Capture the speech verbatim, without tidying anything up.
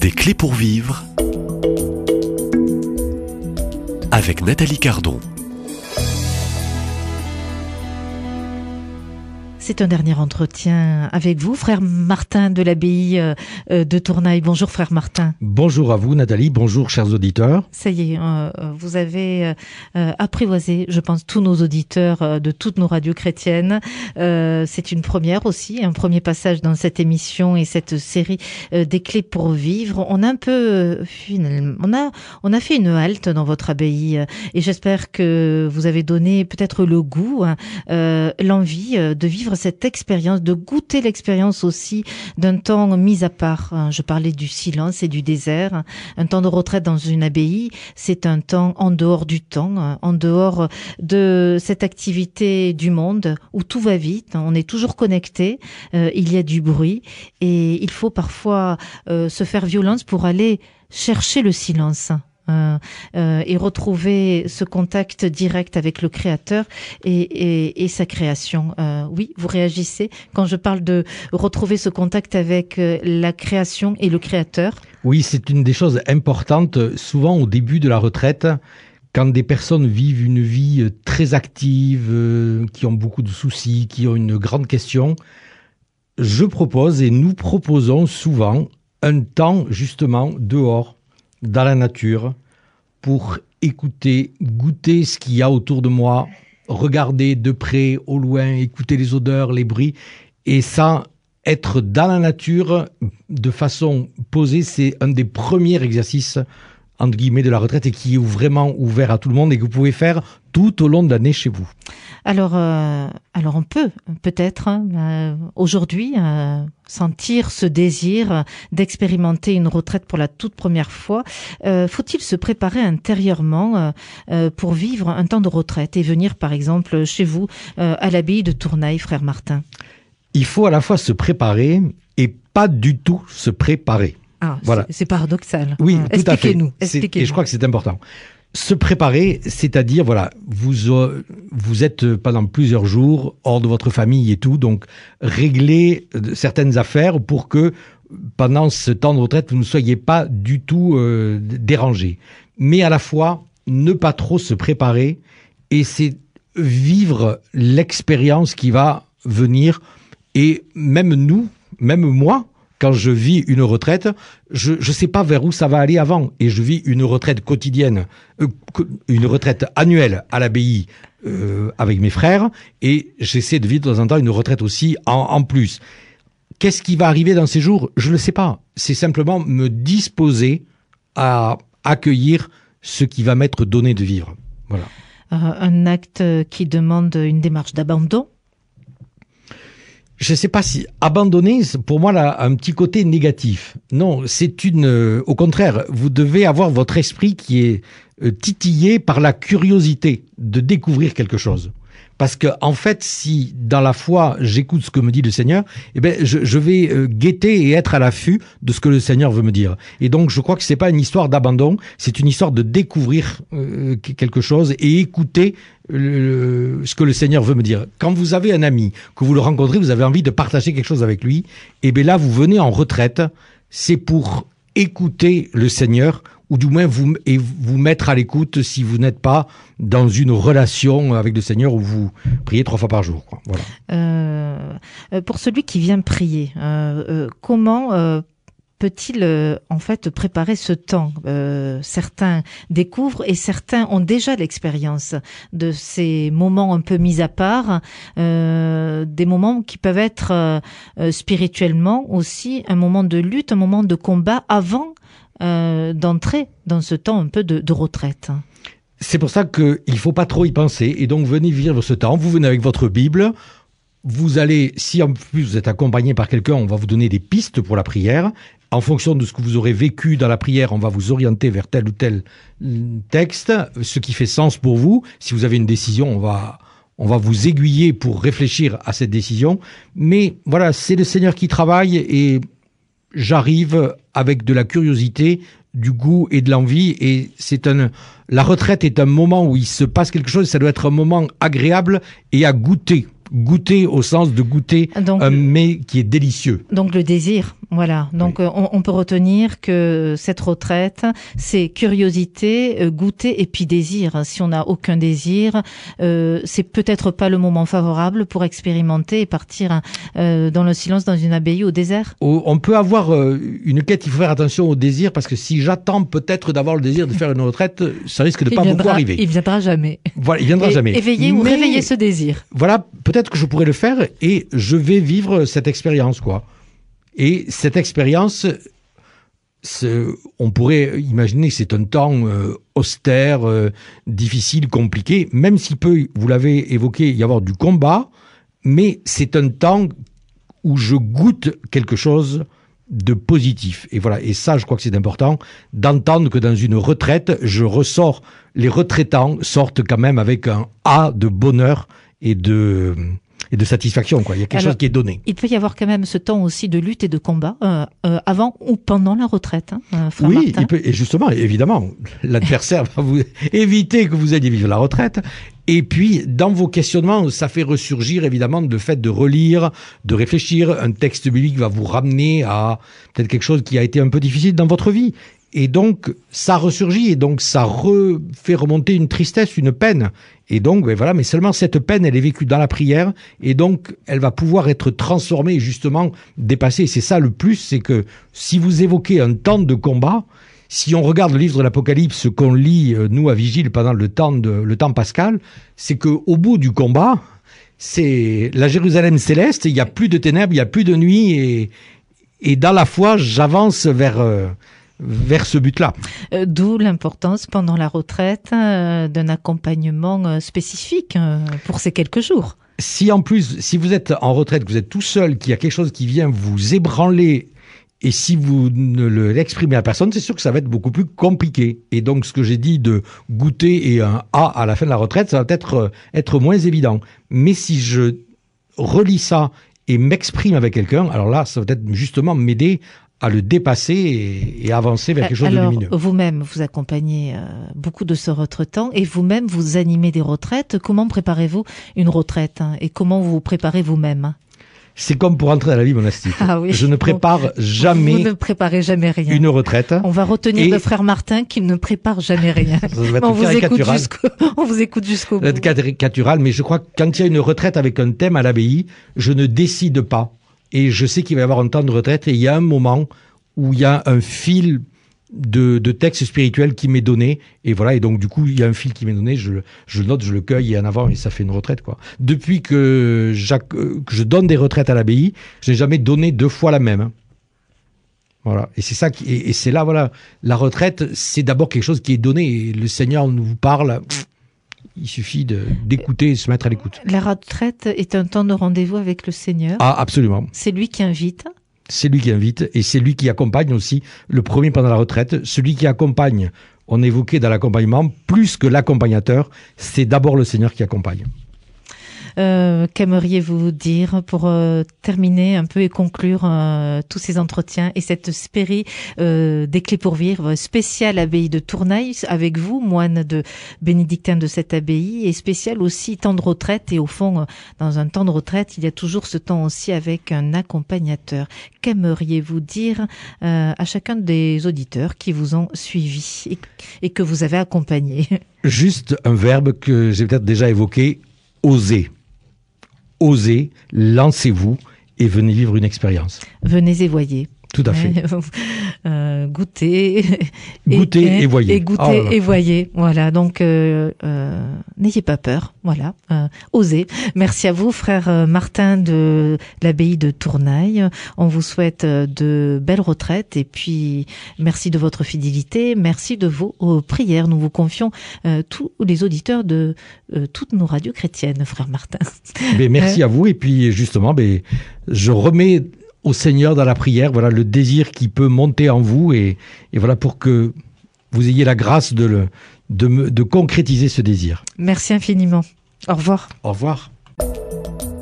Des clés pour vivre avec Nathalie Cardon. C'est un dernier entretien avec vous, frère Martin de l'abbaye de Tournai. Bonjour frère Martin. Bonjour à vous Nathalie, bonjour chers auditeurs. Ça y est, euh, vous avez euh, apprivoisé, je pense, tous nos auditeurs euh, de toutes nos radios chrétiennes. Euh, c'est une première aussi, un premier passage dans cette émission et cette série euh, des clés pour vivre. On a un peu, euh, finalement, on a, on a fait une halte dans votre abbaye euh, et j'espère que vous avez donné peut-être le goût, hein, euh, l'envie euh, de vivre cette expérience, de goûter l'expérience aussi d'un temps mis à part. Je parlais du silence et du désert. Un temps de retraite dans une abbaye, c'est un temps en dehors du temps, en dehors de cette activité du monde où tout va vite, on est toujours connecté, euh, il y a du bruit et il faut parfois euh, se faire violence pour aller chercher le silence. Euh, euh, et retrouver ce contact direct avec le Créateur et, et, et sa création. Euh, oui, vous réagissez quand je parle de retrouver ce contact avec euh, la création et le Créateur. Oui, c'est une des choses importantes, souvent au début de la retraite, quand des personnes vivent une vie très active, euh, qui ont beaucoup de soucis, qui ont une grande question. Je propose et nous proposons souvent un temps justement dehors, dans la nature, pour écouter, goûter ce qu'il y a autour de moi, regarder de près, au loin, écouter les odeurs, les bruits, et ça, être dans la nature de façon posée, c'est un des premiers exercices entre guillemets de la retraite et qui est vraiment ouvert à tout le monde et que vous pouvez faire tout au long de l'année chez vous. Alors, euh, alors on peut peut-être euh, aujourd'hui euh, sentir ce désir d'expérimenter une retraite pour la toute première fois. Euh, faut-il se préparer intérieurement euh, pour vivre un temps de retraite et venir par exemple chez vous euh, à l'abbaye de Tournai, frère Martin? Il faut à la fois se préparer et pas du tout se préparer. Ah, voilà. C'est paradoxal. Oui, hum, tout à fait. Expliquez-nous. Expliquez-nous. Et je crois que c'est important. Se préparer, c'est-à-dire, voilà, vous euh, vous êtes pendant plusieurs jours hors de votre famille et tout, donc régler certaines affaires pour que pendant ce temps de retraite, vous ne soyez pas du tout euh, dérangés. Mais à la fois, ne pas trop se préparer, et c'est vivre l'expérience qui va venir. Et même nous, même moi, quand je vis une retraite, je ne sais pas vers où ça va aller avant. Et je vis une retraite quotidienne, euh, une retraite annuelle à l'abbaye euh, avec mes frères. Et j'essaie de vivre de temps en temps une retraite aussi en, en plus. Qu'est-ce qui va arriver dans ces jours? Je ne le sais pas. C'est simplement me disposer à accueillir ce qui va m'être donné de vivre. Voilà. Euh, un acte qui demande une démarche d'abandon? Je ne sais pas si abandonner, pour moi, là, a un petit côté négatif. Non, c'est une... Euh, au contraire, vous devez avoir votre esprit qui est euh, titillé par la curiosité de découvrir quelque chose. Parce que, en fait, si dans la foi, j'écoute ce que me dit le Seigneur, eh ben, je, je vais euh, guetter et être à l'affût de ce que le Seigneur veut me dire. Et donc, je crois que c'est pas une histoire d'abandon, c'est une histoire de découvrir euh, quelque chose et écouter le, ce que le Seigneur veut me dire. Quand vous avez un ami, que vous le rencontrez, vous avez envie de partager quelque chose avec lui, et bien là, vous venez en retraite, c'est pour écouter le Seigneur, ou du moins vous, et vous mettre à l'écoute si vous n'êtes pas dans une relation avec le Seigneur où vous priez trois fois par jour. Quoi. Voilà. Euh, pour celui qui vient prier, euh, euh, comment euh, peut-il euh, en fait préparer ce temps? euh, Certains découvrent et certains ont déjà l'expérience de ces moments un peu mis à part, euh, des moments qui peuvent être euh, spirituellement aussi un moment de lutte, un moment de combat avant Euh, d'entrer dans ce temps un peu de, de retraite. C'est pour ça qu'il ne faut pas trop y penser. Et donc, venez vivre ce temps. Vous venez avec votre Bible. Vous allez, si en plus vous êtes accompagné par quelqu'un, on va vous donner des pistes pour la prière. En fonction de ce que vous aurez vécu dans la prière, on va vous orienter vers tel ou tel texte, ce qui fait sens pour vous. Si vous avez une décision, on va... On va vous aiguiller pour réfléchir à cette décision. Mais voilà, c'est le Seigneur qui travaille et j'arrive avec de la curiosité, du goût et de l'envie. Et c'est un, la retraite est un moment où il se passe quelque chose. Ça doit être un moment agréable et à goûter. Goûter au sens de goûter donc, un mets qui est délicieux. Donc le désir, Voilà, donc oui. on, on peut retenir que cette retraite, c'est curiosité, euh, goûter et puis désir. Si on n'a aucun désir, euh, c'est peut-être pas le moment favorable pour expérimenter et partir euh, dans le silence dans une abbaye au désert. On peut avoir euh, une quête, il faut faire attention au désir, parce que si j'attends peut-être d'avoir le désir de faire une retraite, ça risque de il pas viendra, beaucoup arriver. Il viendra jamais. Voilà, il viendra et, jamais. Éveiller ou Mais, réveiller ce désir. Voilà, peut-être que je pourrais le faire et je vais vivre cette expérience, quoi. Et cette expérience, on pourrait imaginer que c'est un temps euh, austère, euh, difficile, compliqué, même s'il peut, vous l'avez évoqué, y avoir du combat, mais c'est un temps où je goûte quelque chose de positif. Et voilà, et ça, je crois que c'est important d'entendre que dans une retraite, je ressors, les retraitants sortent quand même avec un A de bonheur et de... et de satisfaction, quoi. Il y a quelque Alors, chose qui est donné. Il peut y avoir quand même ce temps aussi de lutte et de combat euh, euh, avant ou pendant la retraite, hein, euh, frère Oui, Martin. il peut, et justement, évidemment, l'adversaire va vous éviter que vous alliez vivre la retraite. Et puis, dans vos questionnements, ça fait ressurgir évidemment le fait de relire, de réfléchir. Un texte biblique va vous ramener à peut-être quelque chose qui a été un peu difficile dans votre vie. Et donc, ça ressurgit, et donc ça re fait remonter une tristesse, une peine. Et donc, ben voilà, mais seulement cette peine, elle est vécue dans la prière, et donc elle va pouvoir être transformée, justement, dépassée. Et c'est ça le plus, c'est que si vous évoquez un temps de combat, si on regarde le livre de l'Apocalypse qu'on lit, nous, à Vigile, pendant le temps, de, le temps pascal, c'est qu'au bout du combat, c'est la Jérusalem céleste, il n'y a plus de ténèbres, il n'y a plus de nuit, et, et dans la foi, j'avance vers... Euh, vers ce but-là. Euh, d'où l'importance pendant la retraite euh, d'un accompagnement euh, spécifique euh, pour ces quelques jours. Si en plus, si vous êtes en retraite, que vous êtes tout seul, qu'il y a quelque chose qui vient vous ébranler, et si vous ne l'exprimez à personne, c'est sûr que ça va être beaucoup plus compliqué. Et donc, ce que j'ai dit de goûter et un A à la fin de la retraite, ça va peut-être euh, être moins évident. Mais si je relis ça et m'exprime avec quelqu'un, alors là, ça va peut-être justement m'aider à le dépasser et, et avancer vers quelque chose Alors, de lumineux. Vous-même, vous accompagnez euh, beaucoup de ce retraitant et vous-même, vous animez des retraites. Comment préparez-vous une retraite hein, et comment vous vous préparez vous-même? C'est comme pour entrer dans la vie monastique. Ah oui. Je ne prépare Bon, jamais vous ne préparez jamais rien. une retraite. On va retenir et... le frère Martin qui ne prépare jamais rien. Ça va être on, vous écoute jusqu'au... on vous écoute jusqu'au bout. Caricatural, mais je crois que quand il y a une retraite avec un thème à l'abbaye, je ne décide pas. Et je sais qu'il va y avoir un temps de retraite et il y a un moment où il y a un fil de, de texte spirituel qui m'est donné. Et voilà, et donc du coup, il y a un fil qui m'est donné, je, je le note, je le cueille et en avant, et ça fait une retraite, quoi. Depuis que, Jacques, que je donne des retraites à l'abbaye, je n'ai jamais donné deux fois la même. Voilà. Et c'est ça qui, et, et c'est là, voilà. La retraite, c'est d'abord quelque chose qui est donné. Et le Seigneur nous parle. Il suffit de, d'écouter et de se mettre à l'écoute. La retraite est un temps de rendez-vous avec le Seigneur. Ah, absolument. C'est lui qui invite. C'est lui qui invite et c'est lui qui accompagne aussi le premier pendant la retraite. Celui qui accompagne, on évoquait dans l'accompagnement, plus que l'accompagnateur, c'est d'abord le Seigneur qui accompagne. Euh, qu'aimeriez-vous dire pour euh, terminer un peu et conclure euh, tous ces entretiens et cette spérie euh, des clés pour vivre spéciale abbaye de Tournaille avec vous, moine de bénédictin de cette abbaye, et spécial aussi temps de retraite. Et au fond, euh, dans un temps de retraite, il y a toujours ce temps aussi avec un accompagnateur. Qu'aimeriez-vous dire euh, à chacun des auditeurs qui vous ont suivi et, et que vous avez accompagné? Juste un verbe que j'ai peut-être déjà évoqué, oser. Osez, lancez-vous et venez vivre une expérience. Venez et voyez. Tout à fait. euh, goûtez. Goûtez et, et voyez. Et goûtez oh et voyez. Voilà. Donc, euh, euh, n'ayez pas peur. Voilà. Euh, osez. Merci à vous, frère Martin de l'abbaye de Tournaille. On vous souhaite de belles retraites et puis merci de votre fidélité. Merci de vos euh, prières. Nous vous confions euh, tous les auditeurs de euh, toutes nos radios chrétiennes, frère Martin. Mais merci à vous. Et puis, justement, ben, je remets au Seigneur dans la prière, voilà le désir qui peut monter en vous et, et voilà pour que vous ayez la grâce de, le, de, de concrétiser ce désir. Merci infiniment. Au revoir. Au revoir.